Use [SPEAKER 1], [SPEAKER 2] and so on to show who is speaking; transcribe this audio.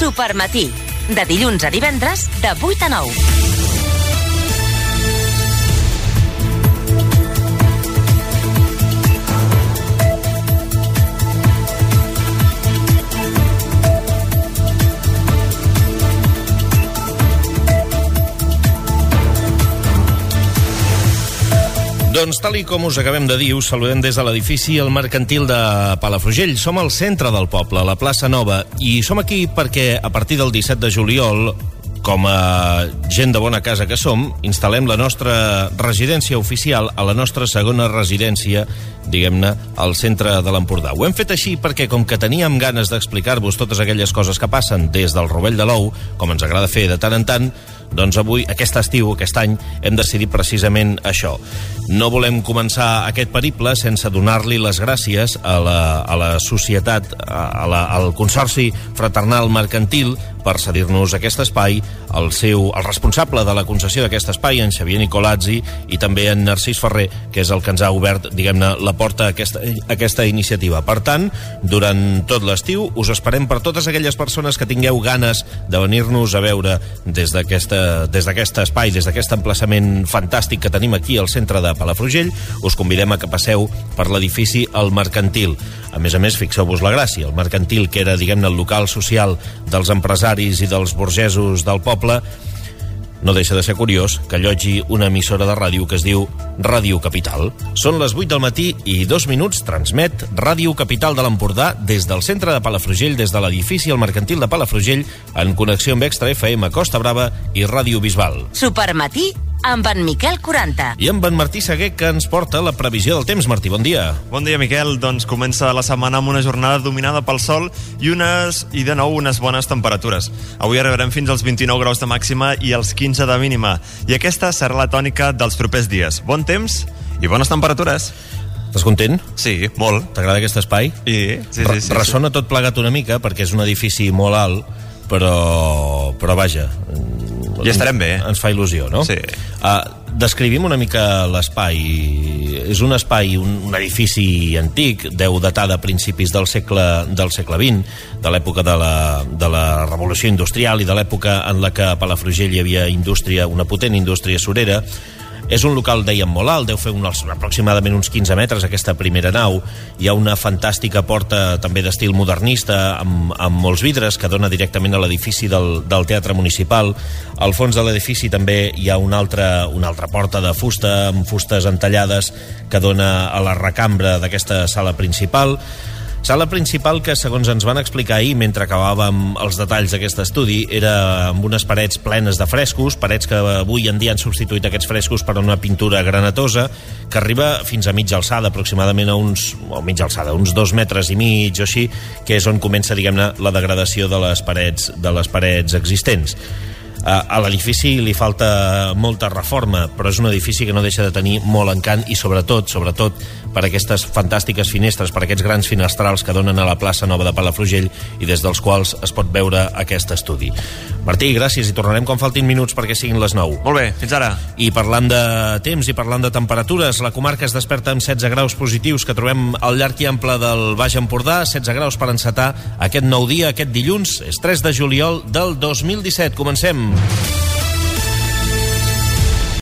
[SPEAKER 1] Supermatí, de dilluns a divendres, de 8 a 9.
[SPEAKER 2] Doncs tal i com us acabem de dir, us saludem des de l'edifici El Mercantil de Palafrugell. Som al centre del poble, a la plaça Nova, i som aquí perquè a partir del 17 de juliol, com a gent de bona casa que som, instal·lem la nostra residència oficial a la nostra segona residència, diguem-ne, al centre de l'Empordà. Ho hem fet així perquè, com que teníem ganes d'explicar-vos totes aquelles coses que passen des del Rovell de l'Ou, com ens agrada fer de tant en tant, doncs avui, aquest estiu, aquest any, hem decidit precisament això. No volem començar aquest periple sense donar-li les gràcies a la societat, al Consorci Fraternal Mercantil, per cedir-nos aquest espai, el responsable de la concessió d'aquest espai, en Xavier Nicolazzi, i també en Narcís Ferrer, que és el que ens ha obert, diguem-ne, la porta a aquesta iniciativa. Per tant, durant tot l'estiu, us esperem per totes aquelles persones que tingueu ganes de venir-nos a veure des d'aquest espai, des d'aquest emplaçament fantàstic que tenim aquí al centre de Palafrugell. Us convidem a que passeu per l'edifici El Mercantil. A més, fixeu-vos la gràcia. El Mercantil, que era, diguem-ne, el local social dels empresaris i dels burgesos del poble, no deixa de ser curiós que allotgi una emissora de ràdio que es diu Ràdio Capital. Són les 8 del matí i 2 minuts, transmet Ràdio Capital de l'Empordà des del centre de Palafrugell, des de l'edifici El Mercantil de Palafrugell, en connexió amb Extra FM, Costa Brava i Ràdio Bisbal.
[SPEAKER 1] Supermatí amb en Miquel 40.
[SPEAKER 2] I amb en Martí Seguer, que ens porta la previsió del temps. Martí, bon dia.
[SPEAKER 3] Bon dia, Miquel. Doncs comença la setmana amb una jornada dominada pel sol i de nou unes bones temperatures. Avui arribarem fins als 29 graus de màxima i als 15 de mínima. I aquesta serà la tònica dels propers dies. Bon temps i bones temperatures.
[SPEAKER 2] Estàs content?
[SPEAKER 3] Sí, molt.
[SPEAKER 2] T'agrada aquest espai?
[SPEAKER 3] Sí.
[SPEAKER 2] Ressona tot plegat una mica, perquè és un edifici molt alt, però vaja...
[SPEAKER 3] I estarem bé.
[SPEAKER 2] Ens fa il·lusió, no?
[SPEAKER 3] Sí.
[SPEAKER 2] Descrivim una mica l'espai. És un espai, un edifici antic, deu datar de principis del segle XX, de l'època de la Revolució Industrial i de l'època en la que a Palafrugell hi havia una potent indústria surera. És un local, dèiem, molt alt, deu fer aproximadament uns 15 metres, aquesta primera nau. Hi ha una fantàstica porta també d'estil modernista, amb molts vidres, que dona directament a l'edifici del Teatre Municipal. Al fons de l'edifici també hi ha una altra porta de fusta, amb fustes entallades, que dona a la recambra d'aquesta sala principal. Sala principal que, segons ens van explicar ahir, mentre acabàvem els detalls d'aquest estudi, era amb unes parets plenes de frescos, parets que avui en dia han substituït aquests frescos per una pintura granatosa, que arriba fins a mitja alçada, aproximadament uns 2 metres i mig o així, que és on comença, diguem-ne, la degradació de les parets existents. A l'edifici li falta molta reforma, però és un edifici que no deixa de tenir molt encant i sobretot per aquestes fantàstiques finestres, per aquests grans finestrals que donen a la plaça Nova de Palafrugell i des dels quals es pot veure aquest estudi. Martí, gràcies, i tornarem quan faltin minuts perquè siguin les 9.
[SPEAKER 3] Molt bé, fins ara.
[SPEAKER 2] I parlant de temps i parlant de temperatures, la comarca es desperta amb 16 graus positius que trobem al llarg i ample del Baix Empordà, 16 graus per encetar aquest nou dia, aquest dilluns, és 3 de juliol del 2017. Comencem.